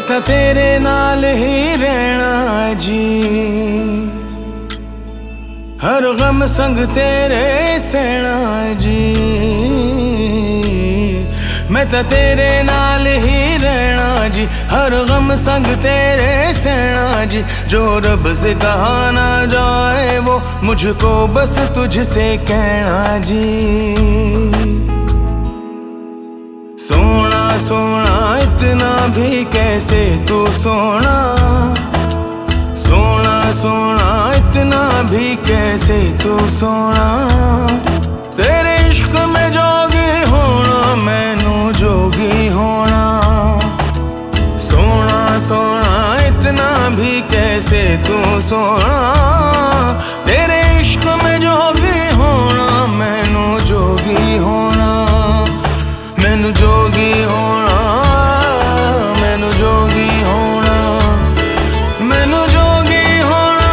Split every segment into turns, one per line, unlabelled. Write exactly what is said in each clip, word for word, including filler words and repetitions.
था तेरे नाल ही रहना जी, हर गम संग तेरे सहना जी। मैं था तेरे नाल ही रहना जी, हर गम संग तेरे सहना जी। जो रब से कहा ना जाए वो मुझको बस तुझसे कहना जी। सोना सोना इतना भी कैसे तू सोना, सोना सोना इतना भी कैसे तू सोना। तेरे इश्क में जोगी होना मैनू जोगी होना। सोना सोना इतना भी कैसे तू सोना। तेरे इश्क में जोगी होना मैनू जोगी होना। मैनू जोगी होना, मैनू जोगी होना, मैनू जोगी होना।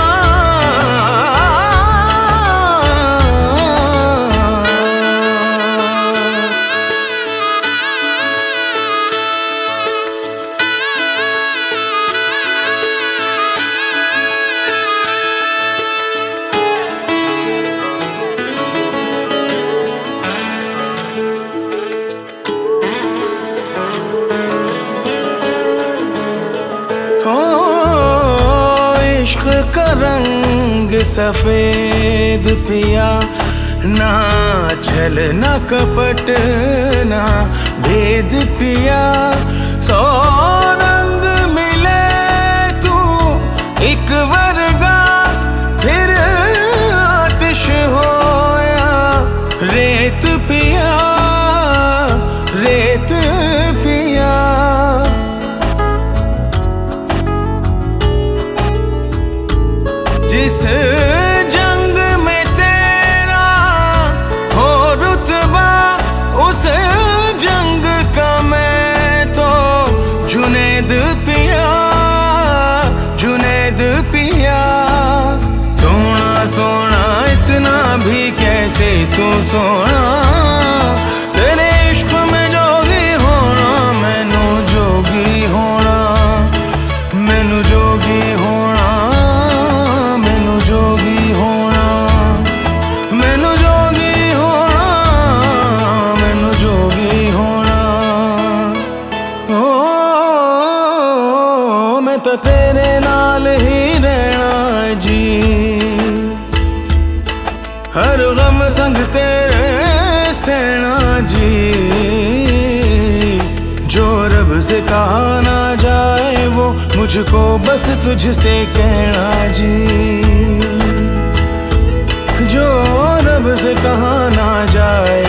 इश्क का रंग सफेद पिया, ना छल ना कपट ना भेद पिया। सौ रंग मिले तू एक वर्गा, फिर आतिश होया रेत पिया, रेत पिया। जिस जंग में तेरा हो रुतबा, उस जंग का मैं तो जुनैद पिया, जुनैद पिया। सोना सोना इतना भी कैसे तू सोना। तेरे इश्क में जोगी होना मैनू जोगी होना। मैनू जोगी होना, जोगी होना, मैनू जोगी होना, मैनू जोगी होना। ओ, मैं तो तेरे नाल ही रहना जी, हर गम संग तेरे सहना जी। जो रब से कहा ना जाए वो मुझको बस तुझसे कहना जी। जो रब से कहा ना जाए